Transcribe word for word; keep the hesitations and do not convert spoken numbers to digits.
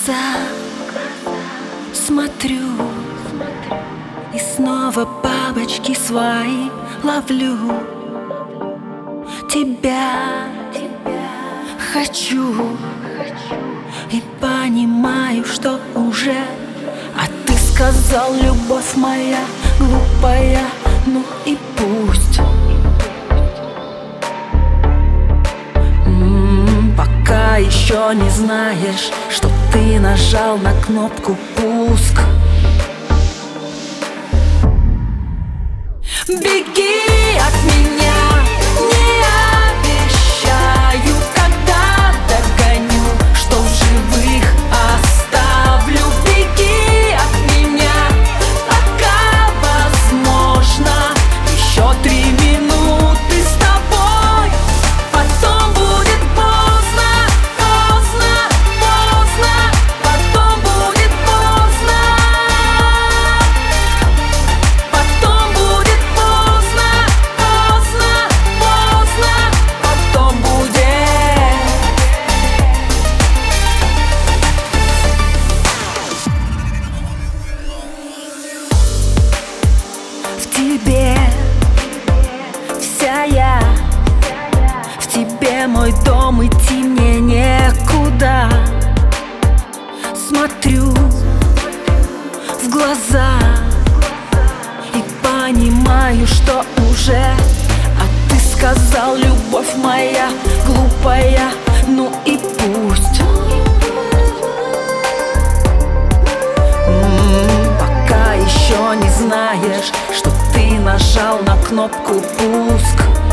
глаза смотрю, и снова бабочки свои ловлю. Тебя хочу и понимаю, что уже. А ты сказал, любовь моя глупая, ну и пусть. М-м, пока еще не знаешь, что ты нажал на кнопку пуск. Беги от меня, не обещаю, когда догоню, что в живых оставлю. Беги от меня, пока возможно, еще три минуты с тобой. Потом будет поздно, поздно, поздно, потом будет поздно. Потом будет поздно, поздно, поздно, потом будет. В тебе вся я, в тебе мой дом, идти мне некуда. Смотрю в глаза и понимаю, что уже. А ты сказал, любовь моя глупая, ну и пусть. М-м, пока еще не знаешь, что ты нажал на кнопку пуск.